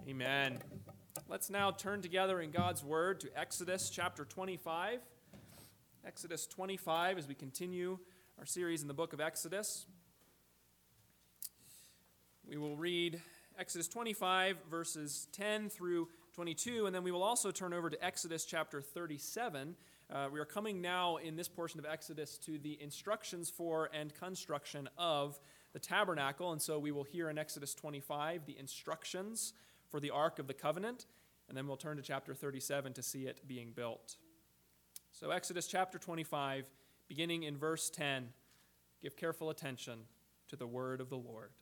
Amen. Let's now turn together in God's Word to Exodus chapter 25. Exodus 25 as we continue our series in the book of Exodus. We will read Exodus 25 verses 10 through 22, and then we will also turn over to Exodus chapter 37. We are coming now in this portion of Exodus to the instructions for and construction of the tabernacle, and so we will hear in Exodus 25 the instructions for the Ark of the Covenant, and then we'll turn to chapter 37 to see it being built. So Exodus chapter 25, beginning in verse 10, give careful attention to the word of the Lord.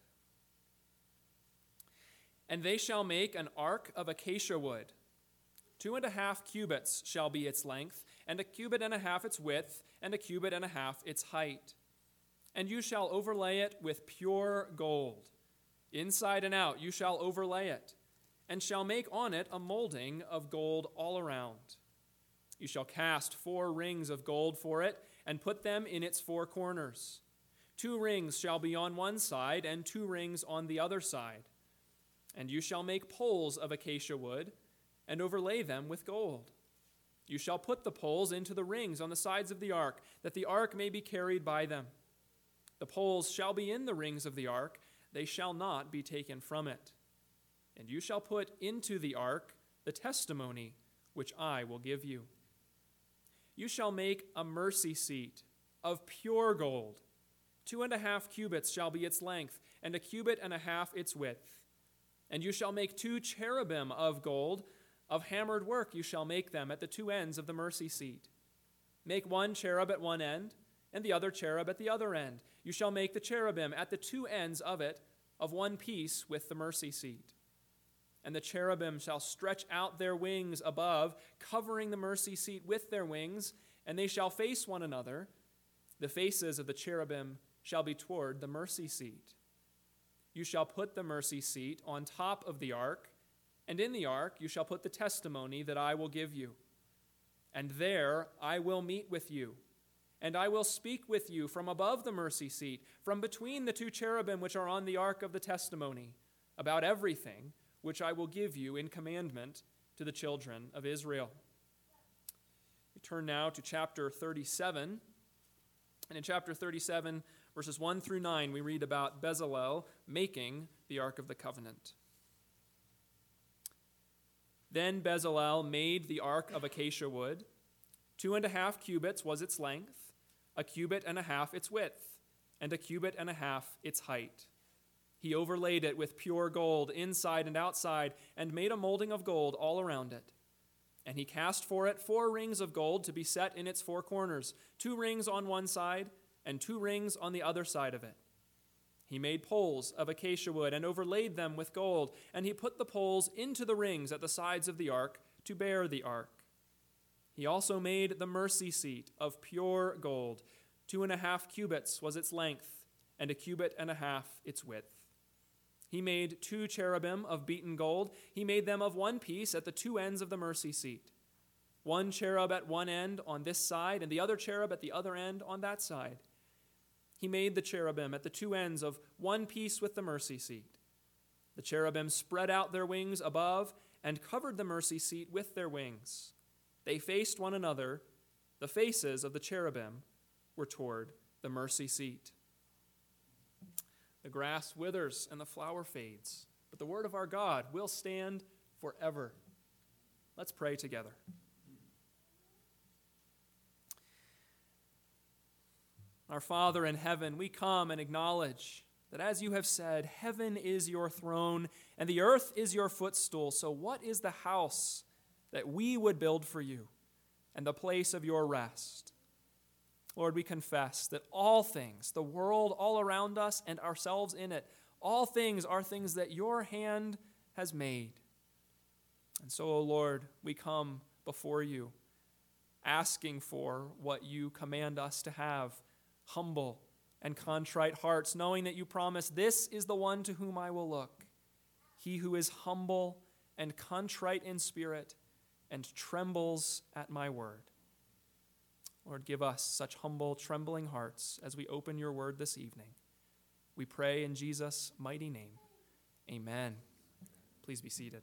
And they shall make an ark of acacia wood. 2.5 cubits shall be its length, and 1.5 cubits its width, and 1.5 cubits its height. And you shall overlay it with pure gold. Inside and out you shall overlay it, and shall make on it a molding of gold all around. You shall cast 4 rings of gold for it, and put them in its 4 corners. 2 rings shall be on one side, and 2 rings on the other side. And you shall make poles of acacia wood, and overlay them with gold. You shall put the poles into the rings on the sides of the ark, that the ark may be carried by them. The poles shall be in the rings of the ark, they shall not be taken from it. And you shall put into the ark the testimony which I will give you. You shall make a mercy seat of pure gold. 2.5 cubits shall be its length, and 1.5 cubits its width. And you shall make 2 cherubim of gold, of hammered work you shall make them at the 2 ends of the mercy seat. Make 1 cherub at one end, and the other cherub at the other end. You shall make the cherubim at the 2 ends of it, of one piece with the mercy seat. And the cherubim shall stretch out their wings above, covering the mercy seat with their wings, and they shall face one another. The faces of the cherubim shall be toward the mercy seat. You shall put the mercy seat on top of the ark, and in the ark you shall put the testimony that I will give you. And there I will meet with you, and I will speak with you from above the mercy seat, from between the 2 cherubim which are on the ark of the testimony, about everything which I will give you in commandment to the children of Israel. We turn now to chapter 37. And in chapter 37, verses 1 through 9, we read about Bezalel making the Ark of the Covenant. Then Bezalel made the Ark of acacia wood. 2.5 cubits was its length, 1.5 cubits its width, and 1.5 cubits its height. He overlaid it with pure gold inside and outside, and made a molding of gold all around it. And he cast for it 4 rings of gold to be set in its 4 corners, 2 rings on one side, and 2 rings on the other side of it. He made poles of acacia wood, and overlaid them with gold, and he put the poles into the rings at the sides of the ark to bear the ark. He also made the mercy seat of pure gold. 2.5 cubits was its length, and 1.5 cubits its width. He made 2 cherubim of beaten gold. He made them of one piece at the 2 ends of the mercy seat. 1 cherub at one end on this side, and the other cherub at the other end on that side. He made the cherubim at the 2 ends of one piece with the mercy seat. The cherubim spread out their wings above and covered the mercy seat with their wings. They faced one another. The faces of the cherubim were toward the mercy seat. The grass withers and the flower fades, but the word of our God will stand forever. Let's pray together. Our Father in heaven, we come and acknowledge that as you have said, heaven is your throne and the earth is your footstool. So what is the house that we would build for you and the place of your rest? Lord, we confess that all things, the world all around us and ourselves in it, all things are things that your hand has made. And so, O Lord, we come before you, asking for what you command us to have, humble and contrite hearts, knowing that you promise, this is the one to whom I will look, he who is humble and contrite in spirit and trembles at my word. Lord, give us such humble, trembling hearts as we open your word this evening. We pray in Jesus' mighty name. Amen. Please be seated.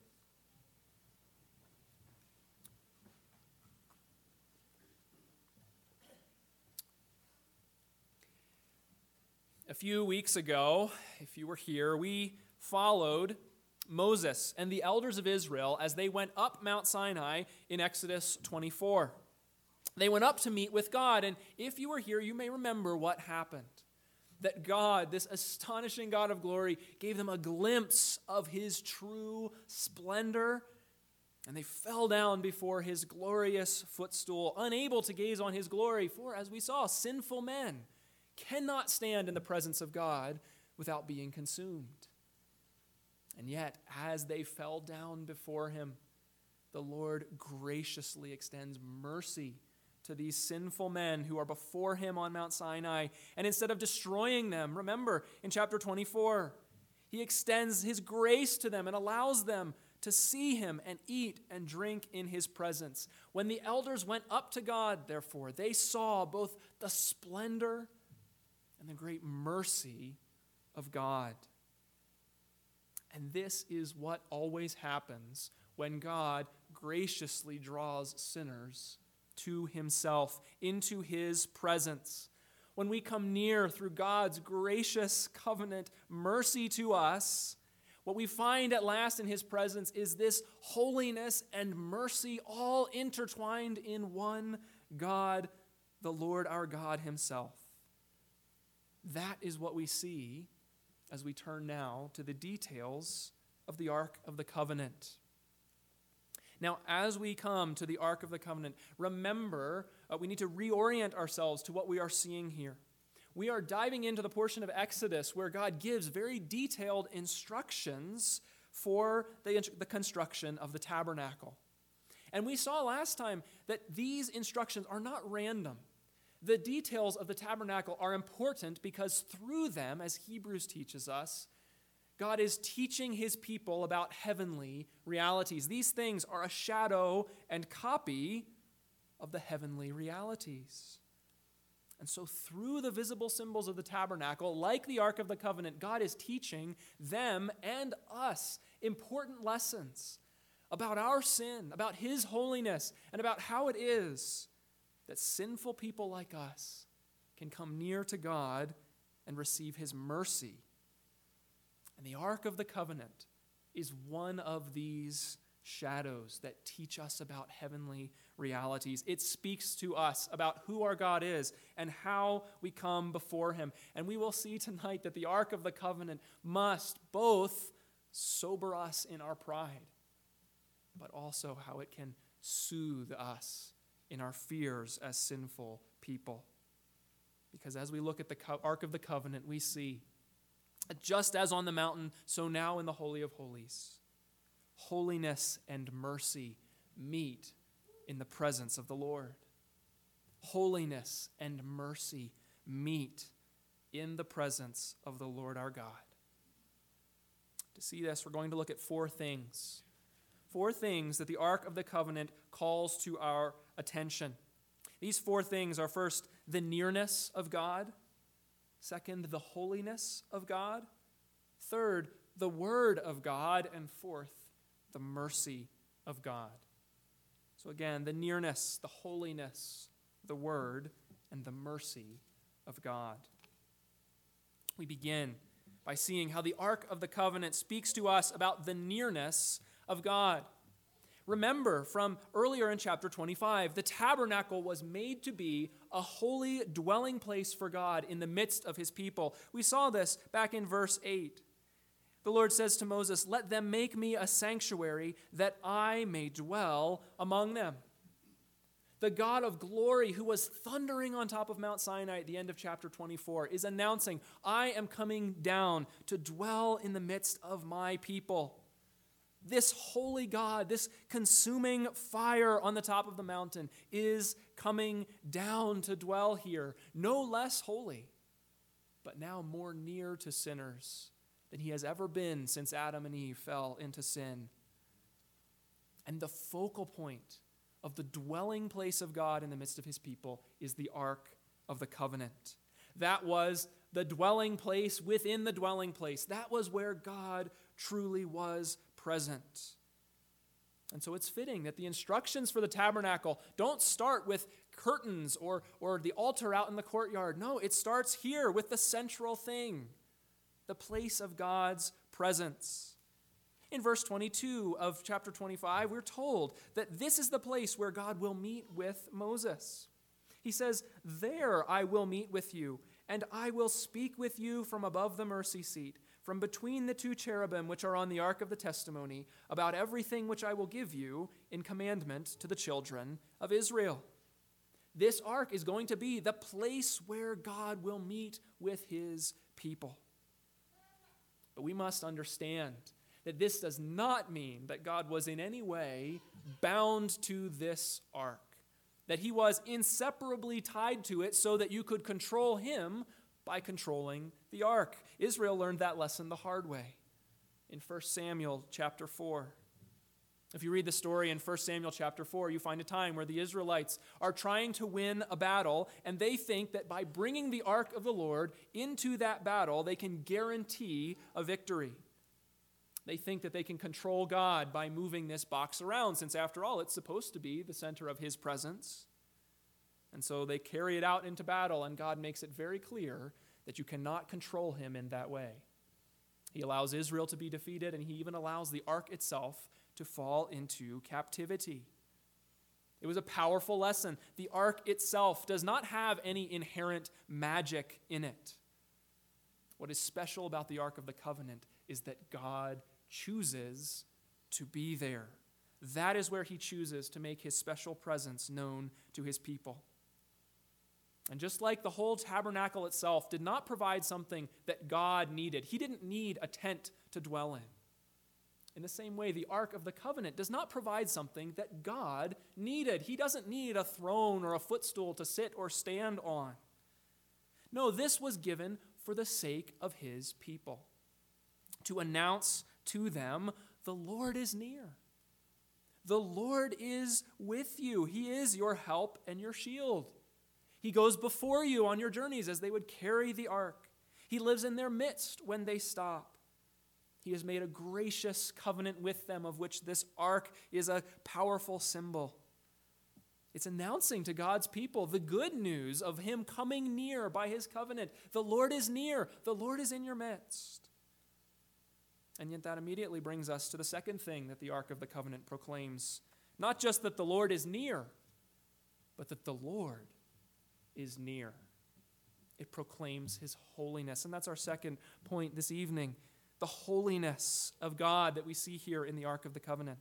A few weeks ago, if you were here, we followed Moses and the elders of Israel as they went up Mount Sinai in Exodus 24. They went up to meet with God, and if you were here, you may remember what happened. That God, this astonishing God of glory, gave them a glimpse of his true splendor, and they fell down before his glorious footstool, unable to gaze on his glory, for as we saw, sinful men cannot stand in the presence of God without being consumed. And yet, as they fell down before him, the Lord graciously extends mercy to these sinful men who are before him on Mount Sinai. And instead of destroying them, remember in chapter 24, he extends his grace to them and allows them to see him and eat and drink in his presence. When the elders went up to God, therefore, they saw both the splendor and the great mercy of God. And this is what always happens when God graciously draws sinners to himself, into his presence. When we come near through God's gracious covenant mercy to us, what we find at last in his presence is this holiness and mercy all intertwined in one God, the Lord our God himself. That is what we see as we turn now to the details of the Ark of the Covenant. Now, as we come to the Ark of the Covenant, remember we need to reorient ourselves to what we are seeing here. We are diving into the portion of Exodus where God gives very detailed instructions for the construction of the tabernacle. And we saw last time that these instructions are not random. The details of the tabernacle are important because through them, as Hebrews teaches us, God is teaching his people about heavenly realities. These things are a shadow and copy of the heavenly realities. And so through the visible symbols of the tabernacle, like the Ark of the Covenant, God is teaching them and us important lessons about our sin, about his holiness, and about how it is that sinful people like us can come near to God and receive his mercy. And the Ark of the Covenant is one of these shadows that teach us about heavenly realities. It speaks to us about who our God is and how we come before him. And we will see tonight that the Ark of the Covenant must both sober us in our pride, but also how it can soothe us in our fears as sinful people. Because as we look at the Ark of the Covenant, we see, just as on the mountain, so now in the Holy of Holies, holiness and mercy meet in the presence of the Lord. Holiness and mercy meet in the presence of the Lord our God. To see this, we're going to look at four things. Four things that the Ark of the Covenant calls to our attention. These four things are first, the nearness of God. Second, the holiness of God. Third, the word of God. And fourth, the mercy of God. So again, the nearness, the holiness, the word, and the mercy of God. We begin by seeing how the Ark of the Covenant speaks to us about the nearness of God. Remember from earlier in chapter 25, the tabernacle was made to be a holy dwelling place for God in the midst of his people. We saw this back in verse 8. The Lord says to Moses, "Let them make me a sanctuary that I may dwell among them." The God of glory who was thundering on top of Mount Sinai at the end of chapter 24 is announcing, "I am coming down to dwell in the midst of my people." This holy God, this consuming fire on the top of the mountain is coming down to dwell here, no less holy, but now more near to sinners than he has ever been since Adam and Eve fell into sin. And the focal point of the dwelling place of God in the midst of his people is the Ark of the Covenant. That was the dwelling place within the dwelling place. That was where God truly was present. And so it's fitting that the instructions for the tabernacle don't start with curtains or the altar out in the courtyard. No, it starts here with the central thing, the place of God's presence. In verse 22 of chapter 25, we're told that this is the place where God will meet with Moses. He says, "There I will meet with you, and I will speak with you from above the mercy seat, from between the two cherubim which are on the ark of the testimony, about everything which I will give you in commandment to the children of Israel." This ark is going to be the place where God will meet with his people. But we must understand that this does not mean that God was in any way bound to this ark, that he was inseparably tied to it so that you could control him by controlling the ark. Israel learned that lesson the hard way in 1 Samuel chapter 4. If you read the story in 1 Samuel chapter 4, you find a time where the Israelites are trying to win a battle, and they think that by bringing the ark of the Lord into that battle, they can guarantee a victory. They think that they can control God by moving this box around, since after all, it's supposed to be the center of his presence. And so they carry it out into battle, and God makes it very clear that you cannot control him in that way. He allows Israel to be defeated, and he even allows the ark itself to fall into captivity. It was a powerful lesson. The ark itself does not have any inherent magic in it. What is special about the Ark of the Covenant is that God chooses to be there. That is where he chooses to make his special presence known to his people. And just like the whole tabernacle itself did not provide something that God needed, he didn't need a tent to dwell in. In the same way, the Ark of the Covenant does not provide something that God needed. He doesn't need a throne or a footstool to sit or stand on. No, this was given for the sake of his people, to announce to them, the Lord is near. The Lord is with you. He is your help and your shield. He goes before you on your journeys as they would carry the ark. He lives in their midst when they stop. He has made a gracious covenant with them, of which this ark is a powerful symbol. It's announcing to God's people the good news of him coming near by his covenant. The Lord is near. The Lord is in your midst. And yet that immediately brings us to the second thing that the Ark of the Covenant proclaims. Not just that the Lord is near, but that the Lord is near. It proclaims his holiness. And that's our second point this evening. The holiness of God that we see here in the Ark of the Covenant.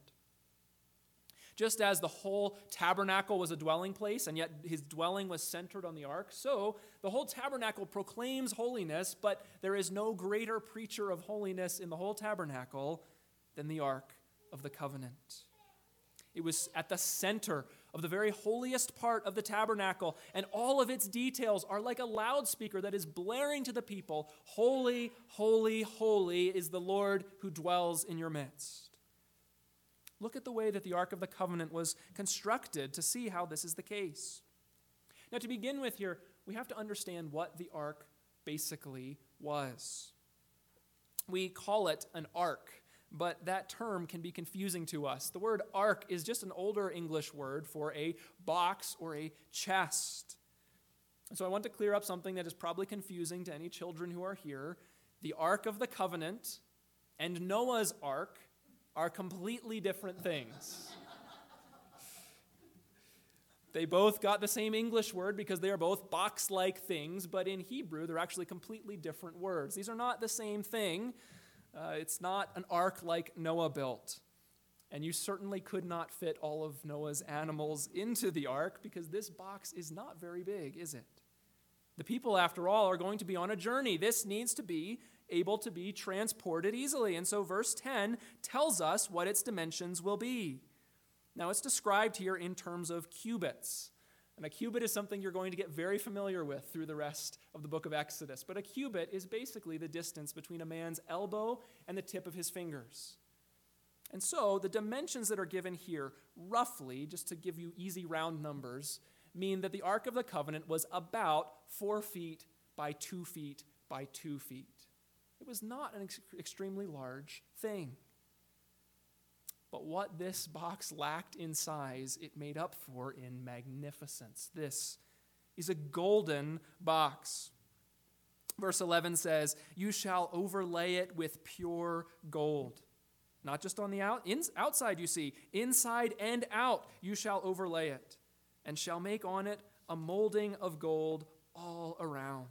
Just as the whole tabernacle was a dwelling place, and yet his dwelling was centered on the ark, so the whole tabernacle proclaims holiness, but there is no greater preacher of holiness in the whole tabernacle than the Ark of the Covenant. It was at the center of the very holiest part of the tabernacle, and all of its details are like a loudspeaker that is blaring to the people, "Holy, holy, holy is the Lord who dwells in your midst." Look at the way that the Ark of the Covenant was constructed to see how this is the case. Now, to begin with here, we have to understand what the ark basically was. We call it an ark, but that term can be confusing to us. The word ark is just an older English word for a box or a chest. And so I want to clear up something that is probably confusing to any children who are here. The Ark of the Covenant and Noah's Ark are completely different things. They both got the same English word because they are both box-like things, but in Hebrew, they're actually completely different words. These are not the same thing. It's not an ark like Noah built. And you certainly could not fit all of Noah's animals into the ark because this box is not very big, is it? The people, after all, are going to be on a journey. This needs to be able to be transported easily. And so verse 10 tells us what its dimensions will be. Now, it's described here in terms of cubits. And a cubit is something you're going to get very familiar with through the rest of the book of Exodus. But a cubit is basically the distance between a man's elbow and the tip of his fingers. And so the dimensions that are given here, roughly, just to give you easy round numbers, mean that the Ark of the Covenant was about 4 feet by 2 feet by 2 feet. It was not an extremely large thing. But what this box lacked in size, it made up for in magnificence. This is a golden box. Verse 11 says, "You shall overlay it with pure gold." Not just on the outside, you see. Inside and out you shall overlay it, and shall make on it a molding of gold all around.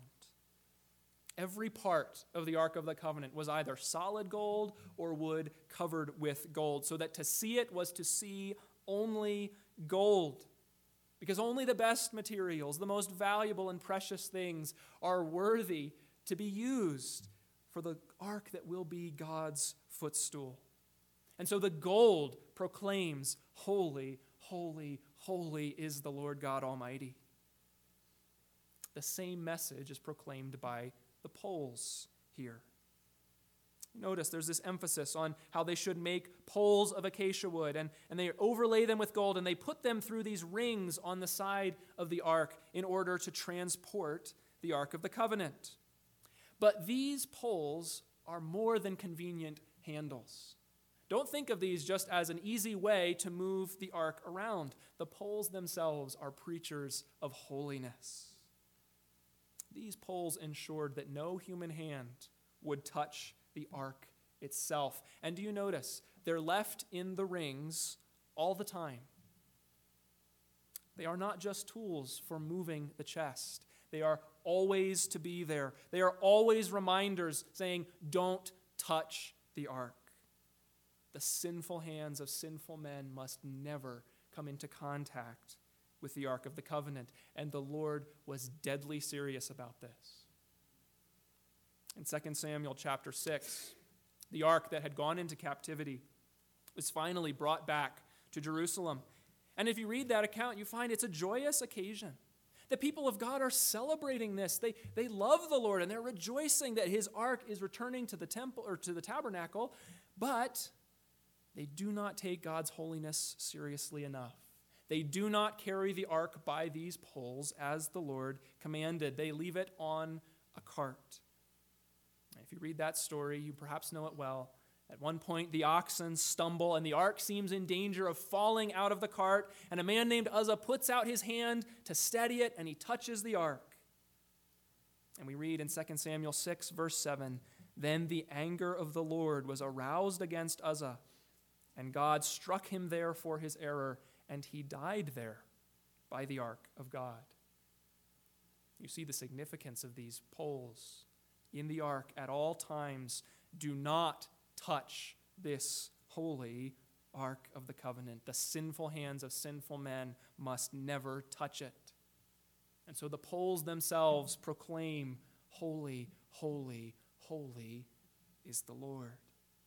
Every part of the Ark of the Covenant was either solid gold or wood covered with gold, so that to see it was to see only gold. Because only the best materials, the most valuable and precious things, are worthy to be used for the ark that will be God's footstool. And so the gold proclaims, "Holy, holy, holy is the Lord God Almighty." The same message is proclaimed by the poles here. Notice there's this emphasis on how they should make poles of acacia wood, and they overlay them with gold, and they put them through these rings on the side of the ark in order to transport the Ark of the Covenant. But these poles are more than convenient handles. Don't think of these just as an easy way to move the ark around. The poles themselves are preachers of holiness. These poles ensured that no human hand would touch the ark itself. And do you notice? They're left in the rings all the time. They are not just tools for moving the chest. They are always to be there. They are always reminders saying, "Don't touch the ark." The sinful hands of sinful men must never come into contact with the Ark of the Covenant, and the Lord was deadly serious about this. In 2 Samuel chapter 6, the ark that had gone into captivity was finally brought back to Jerusalem. And if you read that account, you find it's a joyous occasion. The people of God are celebrating this. They love the Lord, and they're rejoicing that his ark is returning to the temple or to the tabernacle, but they do not take God's holiness seriously enough. They do not carry the ark by these poles as the Lord commanded. They leave it on a cart. If you read that story, you perhaps know it well. At one point, the oxen stumble, and the ark seems in danger of falling out of the cart, and a man named Uzzah puts out his hand to steady it, and he touches the ark. And we read in 2 Samuel 6, verse 7, "Then the anger of the Lord was aroused against Uzzah, and God struck him there for his error, and he died there by the ark of God." You see the significance of these poles in the ark at all times. Do not touch this holy Ark of the Covenant. The sinful hands of sinful men must never touch it. And so the poles themselves proclaim, "Holy, holy, holy is the Lord."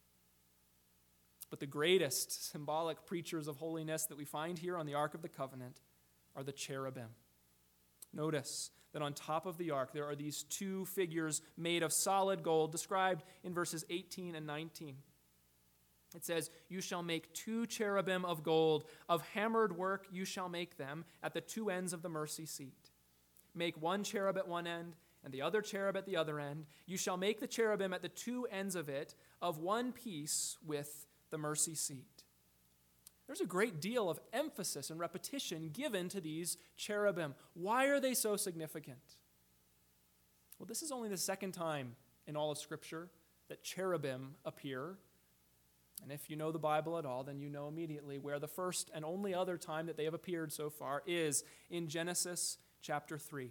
But the greatest symbolic preachers of holiness that we find here on the Ark of the Covenant are the cherubim. Notice that on top of the ark there are these two figures made of solid gold, described in verses 18 and 19. It says, "You shall make 2 cherubim of gold. Of hammered work you shall make them at the 2 ends of the mercy seat. Make 1 cherub at one end and the other cherub at the other end. You shall make the cherubim at the 2 ends of it of one piece with the mercy seat." There's a great deal of emphasis and repetition given to these cherubim. Why are they so significant? Well, this is only the second time in all of Scripture that cherubim appear. And if you know the Bible at all, then you know immediately where the first and only other time that they have appeared so far is in Genesis chapter 3.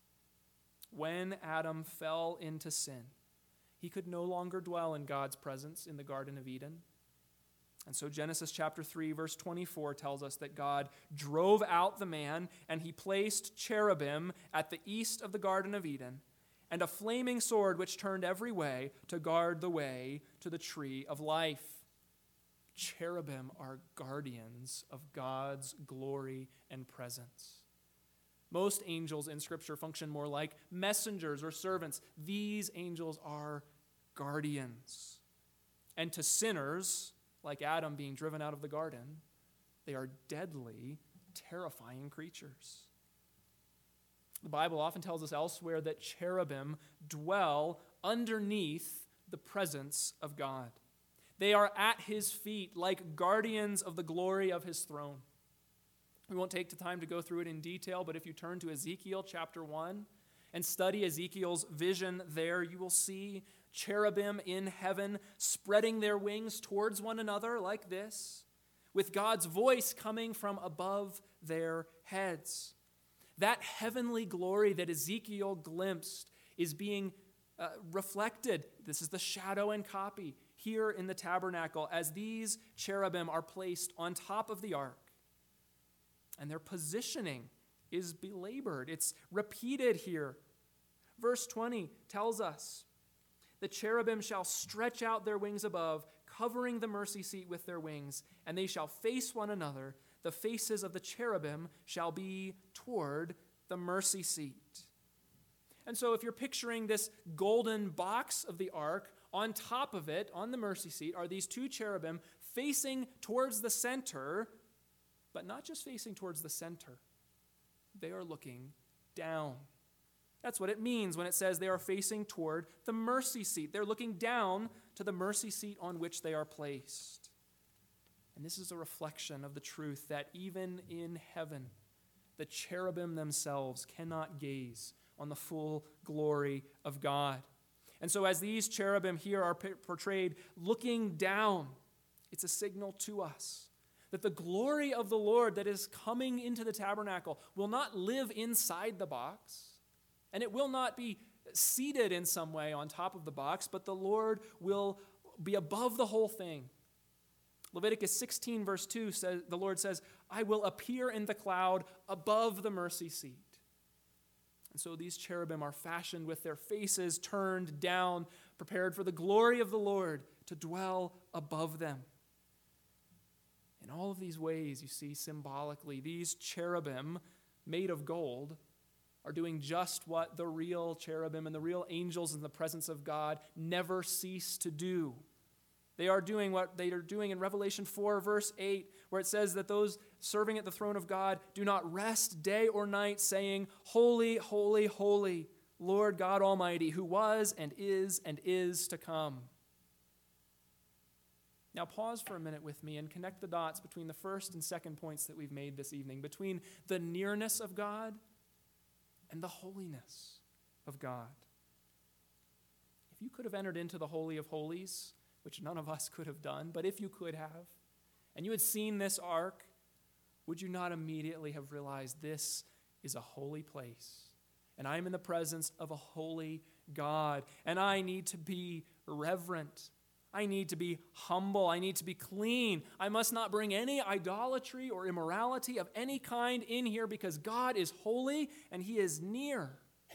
When Adam fell into sin, he could no longer dwell in God's presence in the Garden of Eden. And so Genesis chapter 3, verse 24 tells us that God drove out the man, and he placed cherubim at the east of the Garden of Eden, and a flaming sword which turned every way to guard the way to the tree of life. Cherubim are guardians of God's glory and presence. Most angels in Scripture function more like messengers or servants. These angels are guardians. And to sinners, like Adam being driven out of the garden, they are deadly, terrifying creatures. The Bible often tells us elsewhere that cherubim dwell underneath the presence of God. They are at his feet like guardians of the glory of his throne. We won't take the time to go through it in detail, but if you turn to Ezekiel chapter 1 and study Ezekiel's vision there, you will see cherubim in heaven spreading their wings towards one another like this, with God's voice coming from above their heads. That heavenly glory that Ezekiel glimpsed is being reflected. This is the shadow and copy here in the tabernacle as these cherubim are placed on top of the ark. And their positioning is belabored. It's repeated here. Verse 20 tells us, the cherubim shall stretch out their wings above, covering the mercy seat with their wings, and they shall face one another. The faces of the cherubim shall be toward the mercy seat. And so if you're picturing this golden box of the ark, on top of it, on the mercy seat, are these two cherubim facing towards the center, but not just facing towards the center. They are looking down. That's what it means when it says they are facing toward the mercy seat. They're looking down to the mercy seat on which they are placed. And this is a reflection of the truth that even in heaven, the cherubim themselves cannot gaze on the full glory of God. And so as these cherubim here are portrayed looking down, it's a signal to us that the glory of the Lord that is coming into the tabernacle will not live inside the box, and it will not be seated in some way on top of the box, but the Lord will be above the whole thing. Leviticus 16 verse 2 says, the Lord says, I will appear in the cloud above the mercy seat. And so these cherubim are fashioned with their faces turned down, prepared for the glory of the Lord to dwell above them. In all of these ways, you see symbolically, these cherubim made of gold are doing just what the real cherubim and the real angels in the presence of God never cease to do. They are doing what they are doing in Revelation 4, verse 8, where it says that those serving at the throne of God do not rest day or night, saying, Holy, holy, holy, Lord God Almighty, who was and is to come. Now pause for a minute with me and connect the dots between the first and second points that we've made this evening, between the nearness of God and the holiness of God. If you could have entered into the Holy of Holies, which none of us could have done, but if you could have, and you had seen this ark, would you not immediately have realized this is a holy place, and I'm in the presence of a holy God, and I need to be reverent. I need to be humble. I need to be clean. I must not bring any idolatry or immorality of any kind in here because God is holy and he is near.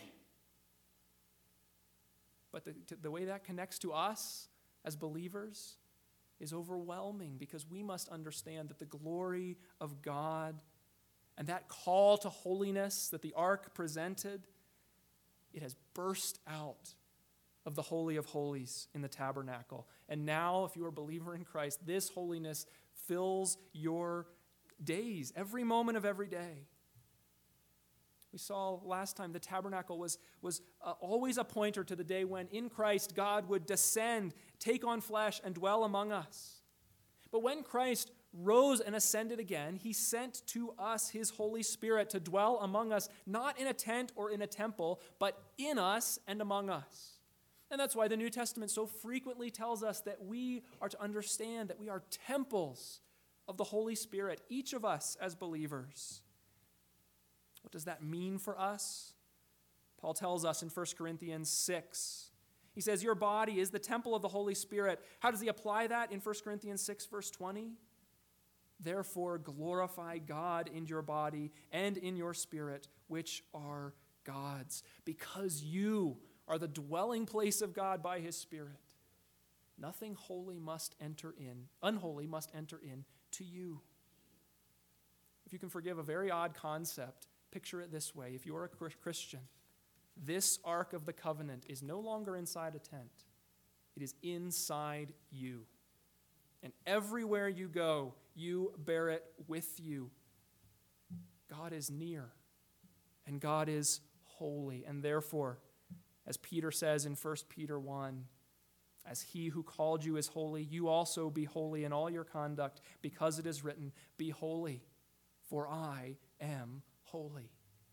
But the way that connects to us as believers is overwhelming because we must understand that the glory of God and that call to holiness that the ark presented, it has burst out of the Holy of Holies in the tabernacle. And now, if you are a believer in Christ, this holiness fills your days, every moment of every day. We saw last time the tabernacle was always a pointer to the day when in Christ God would descend, take on flesh, and dwell among us. But when Christ rose and ascended again, he sent to us his Holy Spirit to dwell among us, not in a tent or in a temple, but in us and among us. And that's why the New Testament so frequently tells us that we are to understand that we are temples of the Holy Spirit, each of us as believers. What does that mean for us? Paul tells us in 1 Corinthians 6. He says, your body is the temple of the Holy Spirit. How does he apply that in 1 Corinthians 6, verse 20? Therefore, glorify God in your body and in your spirit, which are God's, because you are the dwelling place of God by his Spirit. Nothing unholy must enter in to you. If you can forgive a very odd concept, picture it this way. If you are a Christian, this Ark of the Covenant is no longer inside a tent. It is inside you. And everywhere you go, you bear it with you. God is near, and God is holy, and therefore, as Peter says in 1 Peter 1, As he who called you is holy, you also be holy in all your conduct, because it is written, be holy, for I am holy.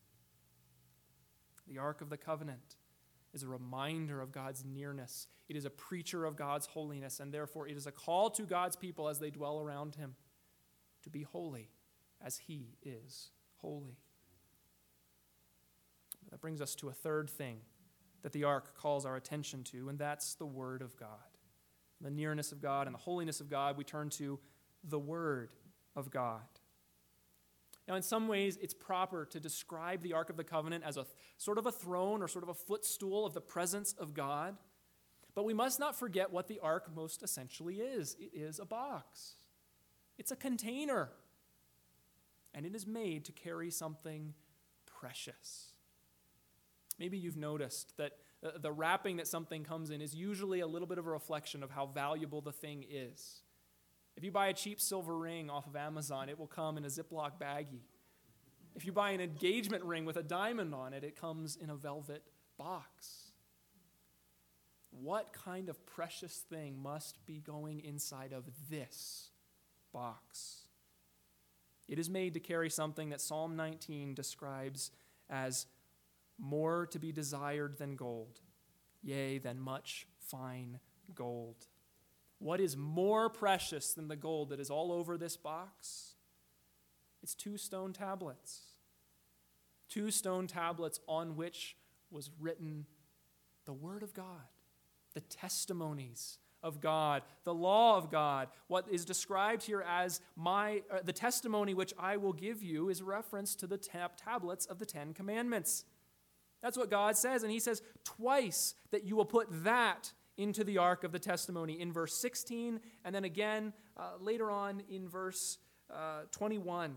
The Ark of the Covenant is a reminder of God's nearness. It is a preacher of God's holiness, and therefore it is a call to God's people as they dwell around him to be holy as he is holy. That brings us to a third thing that the ark calls our attention to, and that's the Word of God. The nearness of God and the holiness of God, we turn to the Word of God. Now, in some ways, it's proper to describe the Ark of the Covenant as a sort of a throne or sort of a footstool of the presence of God. But we must not forget what the ark most essentially is. It is a box. It's a container. And it is made to carry something precious. Maybe you've noticed that the wrapping that something comes in is usually a little bit of a reflection of how valuable the thing is. If you buy a cheap silver ring off of Amazon, it will come in a Ziploc baggie. If you buy an engagement ring with a diamond on it, it comes in a velvet box. What kind of precious thing must be going inside of this box? It is made to carry something that Psalm 19 describes as more to be desired than gold, yea, than much fine gold. What is more precious than the gold that is all over this box? It's 2 stone tablets. 2 stone tablets on which was written the Word of God, the testimonies of God, the law of God. What is described here as the testimony which I will give you is reference to the tablets of the 10 Commandments. That's what God says, and he says twice that you will put that into the ark of the testimony in verse 16, and then again later on in verse 21.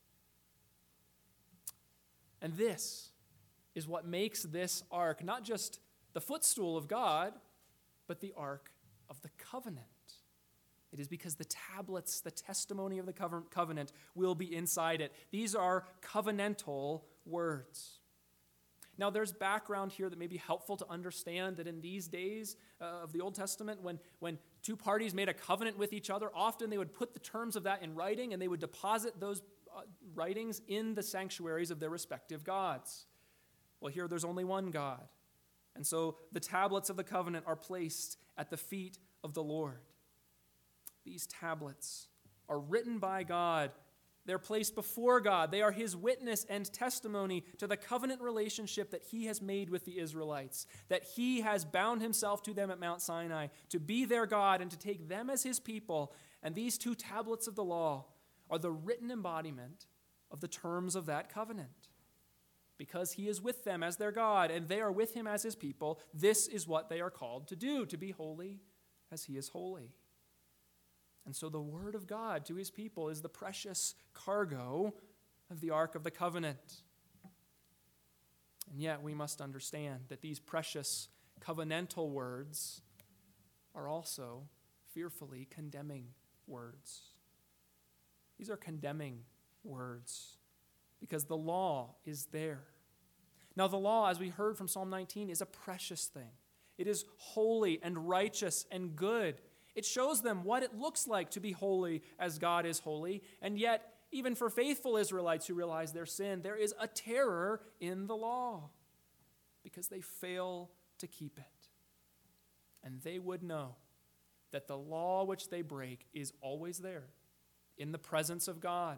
And this is what makes this ark not just the footstool of God, but the ark of the covenant. It is because the tablets, the testimony of the covenant, will be inside it. These are covenantal words. Now, there's background here that may be helpful to understand that in these days of the Old Testament, when 2 parties made a covenant with each other, often they would put the terms of that in writing, and they would deposit those writings in the sanctuaries of their respective gods. Well, here there's only one God. And so the tablets of the covenant are placed at the feet of the Lord. These tablets are written by God. They're placed before God. They are his witness and testimony to the covenant relationship that he has made with the Israelites, that he has bound himself to them at Mount Sinai to be their God and to take them as his people. And these 2 tablets of the law are the written embodiment of the terms of that covenant. Because he is with them as their God and they are with him as his people, this is what they are called to do, to be holy as he is holy. And so the word of God to his people is the precious cargo of the Ark of the Covenant. And yet we must understand that these precious covenantal words are also fearfully condemning words. These are condemning words because the law is there. Now the law, as we heard from Psalm 19, is a precious thing. It is holy and righteous and good. It shows them what it looks like to be holy as God is holy. And yet, even for faithful Israelites who realize their sin, there is a terror in the law because they fail to keep it. And they would know that the law which they break is always there in the presence of God.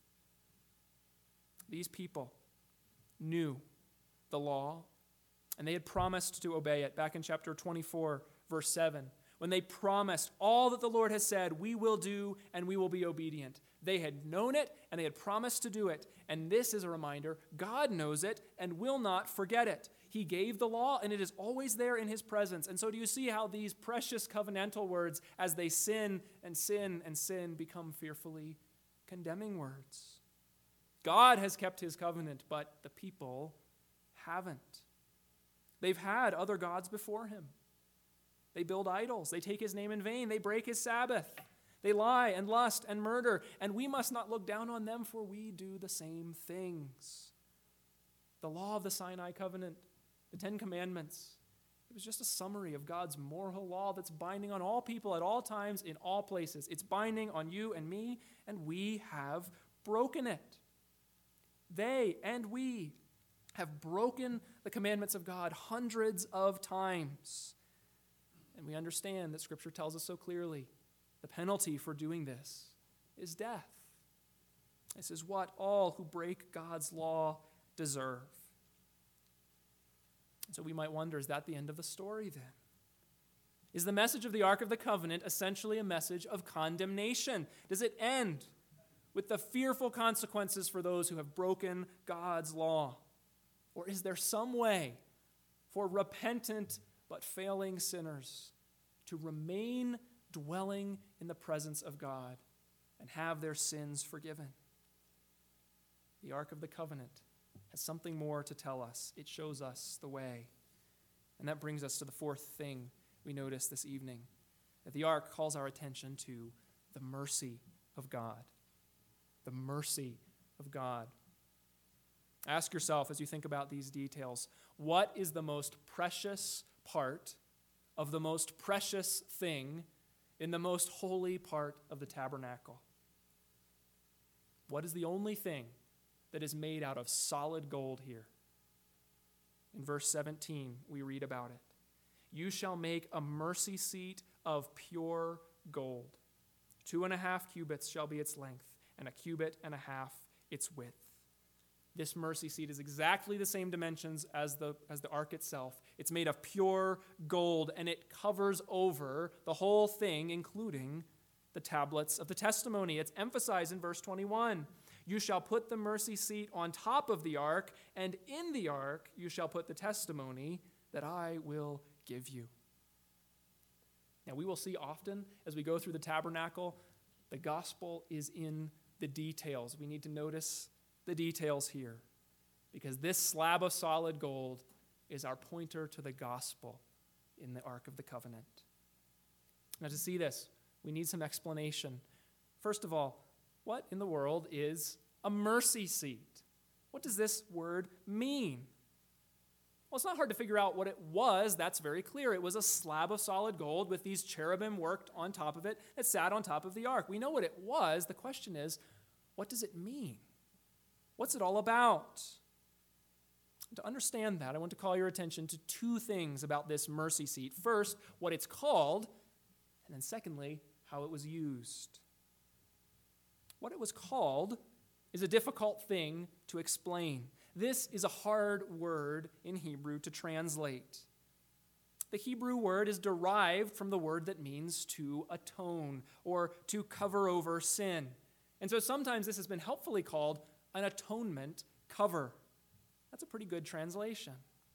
These people knew the law, and they had promised to obey it. Back in chapter 24, verse 7, when they promised all that the Lord has said, we will do and we will be obedient. They had known it and they had promised to do it. And this is a reminder, God knows it and will not forget it. He gave the law and it is always there in his presence. And so do you see how these precious covenantal words, as they sin and sin and sin, become fearfully condemning words? God has kept his covenant, but the people haven't. They've had other gods before him. They build idols. They take his name in vain. They break his Sabbath. They lie and lust and murder. And we must not look down on them, for we do the same things. The law of the Sinai covenant, the 10 Commandments, it was just a summary of God's moral law that's binding on all people at all times in all places. It's binding on you and me, and we have broken it. They and we have broken the commandments of God hundreds of times. And we understand that Scripture tells us so clearly the penalty for doing this is death. This is what all who break God's law deserve. And so we might wonder, is that the end of the story then? Is the message of the Ark of the Covenant essentially a message of condemnation? Does it end with the fearful consequences for those who have broken God's law? Or is there some way for repentant but failing sinners to remain dwelling in the presence of God and have their sins forgiven? The Ark of the Covenant has something more to tell us. It shows us the way. And that brings us to the fourth thing we notice this evening, that the Ark calls our attention to the mercy of God. The mercy of God. Ask yourself as you think about these details, what is the most precious part of the most precious thing in the most holy part of the tabernacle? What is the only thing that is made out of solid gold here? In verse 17, we read about it. You shall make a mercy seat of pure gold. 2.5 cubits shall be its length, and 1.5 cubits its width. This mercy seat is exactly the same dimensions as the ark itself. It's made of pure gold, and it covers over the whole thing, including the tablets of the testimony. It's emphasized in verse 21. You shall put the mercy seat on top of the ark, and in the ark you shall put the testimony that I will give you. Now we will see often as we go through the tabernacle, the gospel is in the details. We need to notice the details here, because this slab of solid gold is our pointer to the gospel in the Ark of the Covenant. Now to see this, we need some explanation. First of all, what in the world is a mercy seat? What does this word mean? Well, it's not hard to figure out what it was. That's very clear. It was a slab of solid gold with these cherubim worked on top of it that sat on top of the ark. We know what it was. The question is, what does it mean? What's it all about? To understand that, I want to call your attention to two things about this mercy seat. First, what it's called, and then secondly, how it was used. What it was called is a difficult thing to explain. This is a hard word in Hebrew to translate. The Hebrew word is derived from the word that means to atone or to cover over sin. And so sometimes this has been helpfully called an atonement cover. That's a pretty good translation.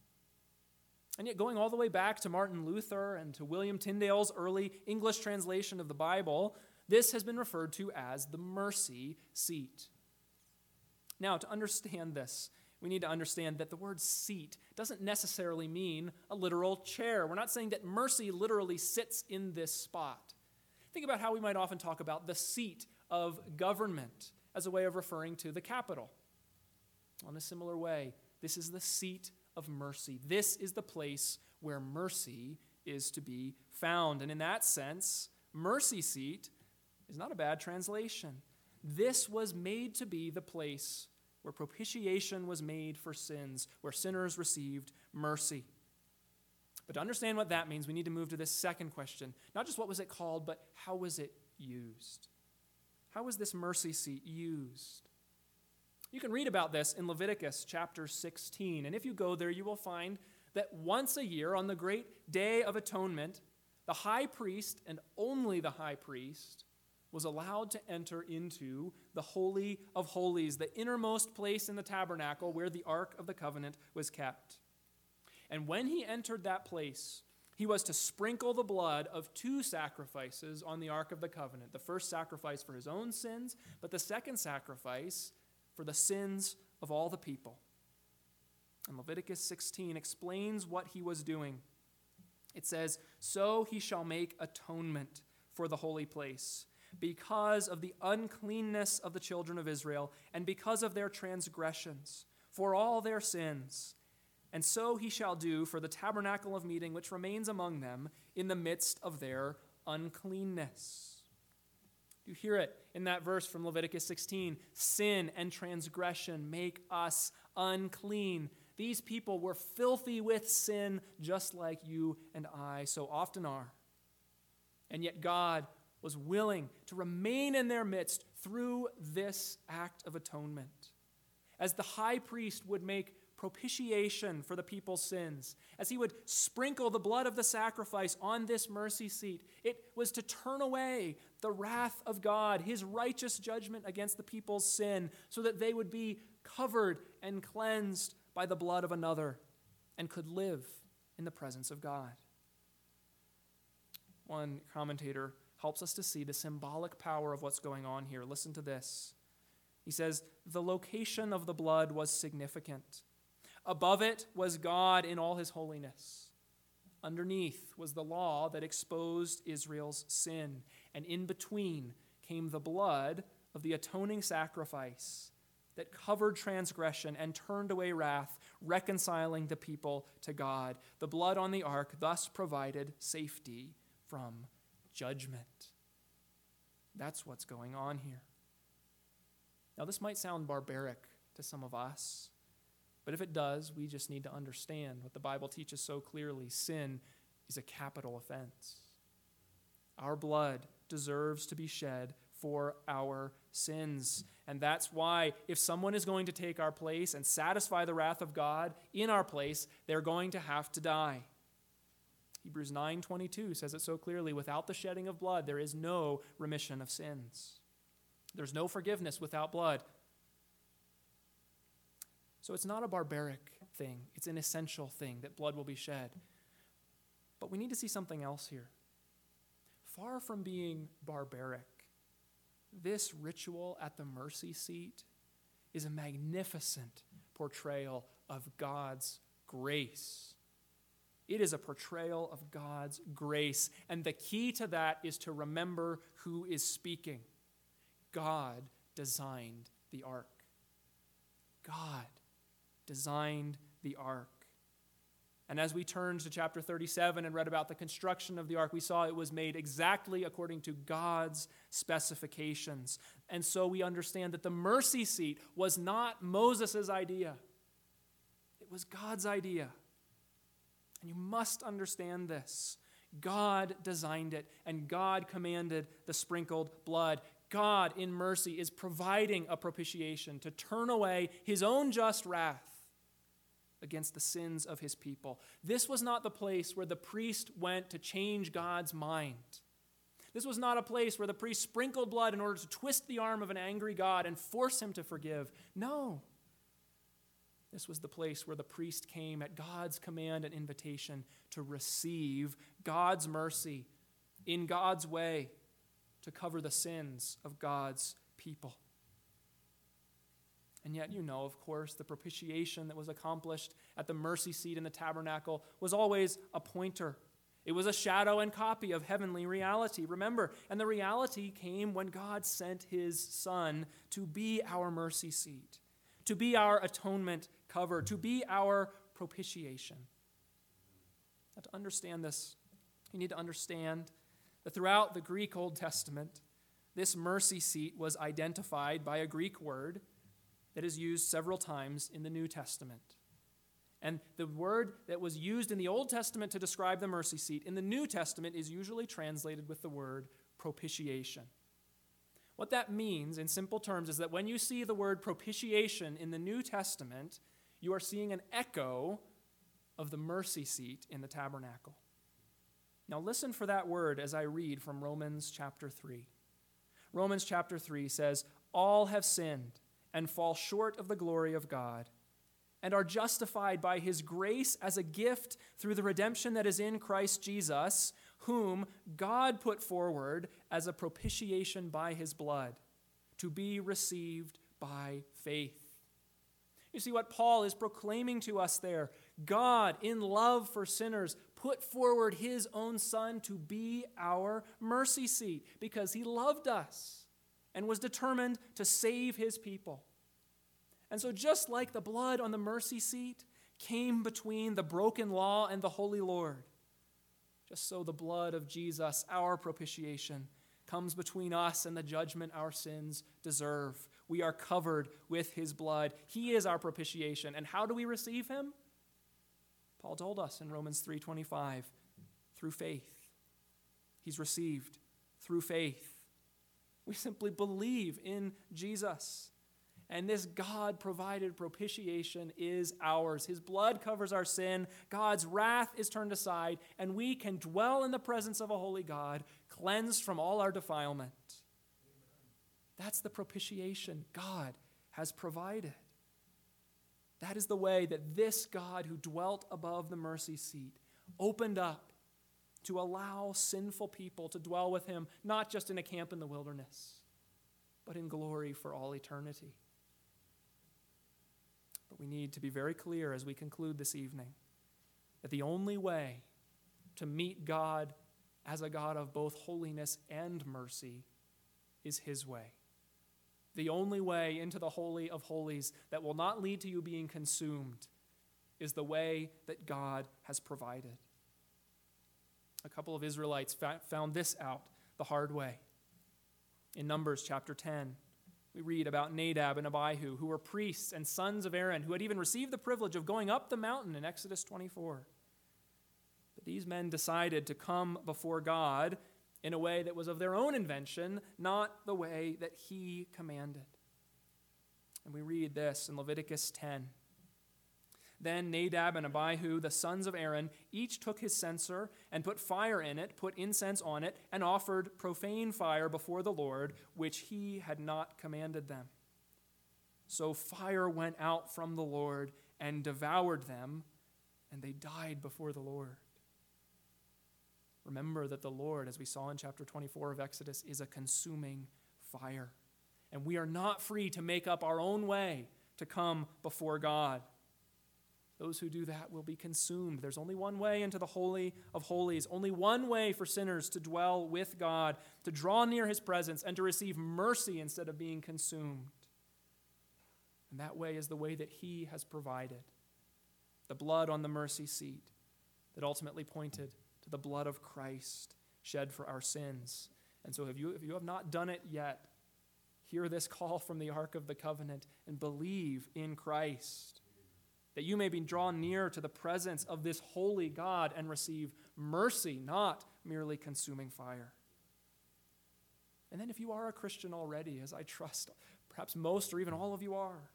And yet going all the way back to Martin Luther and to William Tyndale's early English translation of the Bible, this has been referred to as the mercy seat. Now, to understand this, we need to understand that the word seat doesn't necessarily mean a literal chair. We're not saying that mercy literally sits in this spot. Think about how we might often talk about the seat of government as a way of referring to the capital. In a similar way, this is the seat of mercy. This is the place where mercy is to be found. And in that sense, mercy seat is not a bad translation. This was made to be the place where propitiation was made for sins, where sinners received mercy. But to understand what that means, we need to move to this second question. Not just what was it called, but how was it used? How was this mercy seat used? You can read about this in Leviticus chapter 16. And if you go there, you will find that once a year, on the great day of atonement, the high priest, and only the high priest, was allowed to enter into the Holy of Holies, the innermost place in the tabernacle where the Ark of the Covenant was kept. And when he entered that place, he was to sprinkle the blood of 2 sacrifices on the Ark of the Covenant. The first sacrifice for his own sins, but the second sacrifice for the sins of all the people. And Leviticus 16 explains what he was doing. It says, "So he shall make atonement for the holy place, because of the uncleanness of the children of Israel, and because of their transgressions, for all their sins. And so he shall do for the tabernacle of meeting which remains among them in the midst of their uncleanness. You hear it in that verse from Leviticus 16. Sin and transgression make us unclean. These people were filthy with sin, just like you and I so often are. And yet God was willing to remain in their midst through this act of atonement. As the high priest would make propitiation for the people's sins, as he would sprinkle the blood of the sacrifice on this mercy seat, it was to turn away the wrath of God, his righteous judgment against the people's sin, so that they would be covered and cleansed by the blood of another and could live in the presence of God. One commentator helps us to see the symbolic power of what's going on here. Listen to this. He says, the location of the blood was significant. Above it was God in all his holiness. Underneath was the law that exposed Israel's sin. And in between came the blood of the atoning sacrifice that covered transgression and turned away wrath, reconciling the people to God. The blood on the ark thus provided safety from judgment. That's what's going on here. Now, this might sound barbaric to some of us, but if it does, we just need to understand what the Bible teaches so clearly. Sin is a capital offense. Our blood deserves to be shed for our sins. And that's why if someone is going to take our place and satisfy the wrath of God in our place, they're going to have to die. Hebrews 9:22 says it so clearly, without the shedding of blood, there is no remission of sins. There's no forgiveness without blood. So it's not a barbaric thing. It's an essential thing that blood will be shed. But we need to see something else here. Far from being barbaric, this ritual at the mercy seat is a magnificent portrayal of God's grace. It is a portrayal of God's grace. And the key to that is to remember who is speaking. God designed the ark. God designed the ark. And as we turned to chapter 37 and read about the construction of the ark, we saw it was made exactly according to God's specifications. And so we understand that the mercy seat was not Moses' idea. It was God's idea. And you must understand this. God designed it, and God commanded the sprinkled blood. God, in mercy, is providing a propitiation to turn away his own just wrath against the sins of his people. This was not the place where the priest went to change God's mind. This was not a place where the priest sprinkled blood in order to twist the arm of an angry God and force him to forgive. No. This was the place where the priest came at God's command and invitation to receive God's mercy in God's way to cover the sins of God's people. And yet, of course, the propitiation that was accomplished at the mercy seat in the tabernacle was always a pointer. It was a shadow and copy of heavenly reality. Remember, and the reality came when God sent his Son to be our mercy seat, to be our atonement cover, to be our propitiation. Now, to understand this, you need to understand that throughout the Greek Old Testament, this mercy seat was identified by a Greek word that is used several times in the New Testament. And the word that was used in the Old Testament to describe the mercy seat in the New Testament is usually translated with the word propitiation. What that means in simple terms is that when you see the word propitiation in the New Testament, you are seeing an echo of the mercy seat in the tabernacle. Now listen for that word as I read from Romans chapter 3. Romans chapter 3 says, "All have sinned and fall short of the glory of God, and are justified by his grace as a gift through the redemption that is in Christ Jesus, whom God put forward as a propitiation by his blood, to be received by faith." You see what Paul is proclaiming to us there. God, in love for sinners, put forward his own Son to be our mercy seat because he loved us and was determined to save his people. And so just like the blood on the mercy seat came between the broken law and the holy Lord. Just so the blood of Jesus, our propitiation, comes between us and the judgment our sins deserve. We are covered with his blood. He is our propitiation. And how do we receive him? Paul told us in Romans 3:25, through faith. He's received through faith. We simply believe in Jesus. And this God-provided propitiation is ours. His blood covers our sin. God's wrath is turned aside, and we can dwell in the presence of a holy God, cleansed from all our defilement. That's the propitiation God has provided. That is the way that this God who dwelt above the mercy seat opened up to allow sinful people to dwell with him, not just in a camp in the wilderness, but in glory for all eternity. But we need to be very clear as we conclude this evening that the only way to meet God as a God of both holiness and mercy is his way. The only way into the Holy of Holies that will not lead to you being consumed is the way that God has provided. A couple of Israelites found this out the hard way. In Numbers chapter 10, we read about Nadab and Abihu, who were priests and sons of Aaron, who had even received the privilege of going up the mountain in Exodus 24. But these men decided to come before God in a way that was of their own invention, not the way that he commanded. And we read this in Leviticus 10. Then Nadab and Abihu, the sons of Aaron, each took his censer and put fire in it, put incense on it, and offered profane fire before the Lord, which he had not commanded them. So fire went out from the Lord and devoured them, and they died before the Lord. Remember that the Lord, as we saw in chapter 24 of Exodus, is a consuming fire. And we are not free to make up our own way to come before God. Those who do that will be consumed. There's only one way into the Holy of Holies, only one way for sinners to dwell with God, to draw near his presence, and to receive mercy instead of being consumed. And that way is the way that he has provided. The blood on the mercy seat that ultimately pointed to the blood of Christ shed for our sins. And so if you have not done it yet, hear this call from the Ark of the Covenant and believe in Christ, that you may be drawn near to the presence of this holy God and receive mercy, not merely consuming fire. And then if you are a Christian already, as I trust perhaps most or even all of you are,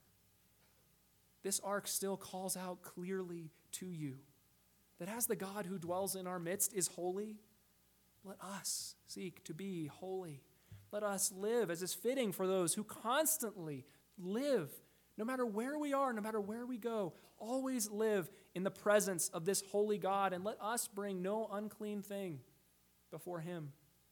this ark still calls out clearly to you that as the God who dwells in our midst is holy, let us seek to be holy. Let us live as is fitting for those who constantly live, no matter where we are, no matter where we go, always live in the presence of this holy God, and let us bring no unclean thing before him.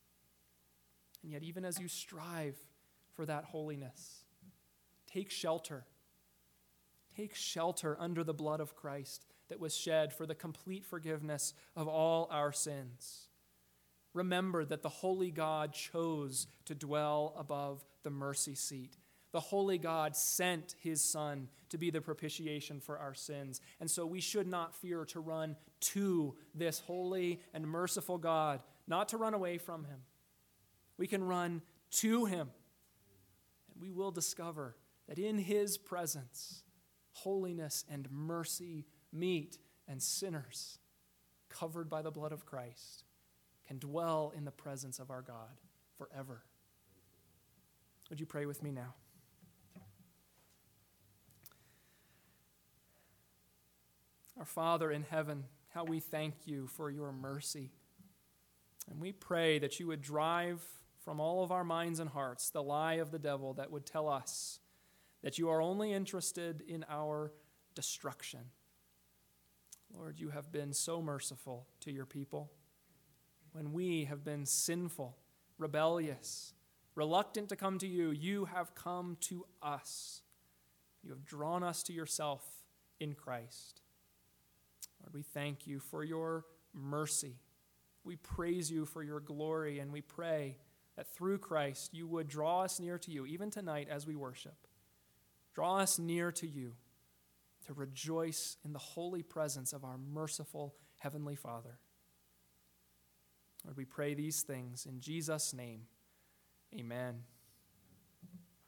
And yet, even as you strive for that holiness, take shelter. Take shelter under the blood of Christ that was shed for the complete forgiveness of all our sins. Remember that the holy God chose to dwell above the mercy seat. The holy God sent his Son to be the propitiation for our sins. And so we should not fear to run to this holy and merciful God, not to run away from him. We can run to him, and we will discover that in his presence, holiness and mercy meet, and sinners, covered by the blood of Christ, can dwell in the presence of our God forever. Would you pray with me now? Our Father in heaven, how we thank you for your mercy. And we pray that you would drive from all of our minds and hearts the lie of the devil that would tell us that you are only interested in our destruction. Lord, you have been so merciful to your people. When we have been sinful, rebellious, reluctant to come to you, you have come to us. You have drawn us to yourself in Christ. Lord, we thank you for your mercy. We praise you for your glory, and we pray that through Christ you would draw us near to you, even tonight as we worship. Draw us near to you to rejoice in the holy presence of our merciful Heavenly Father. Lord, we pray these things in Jesus' name. Amen.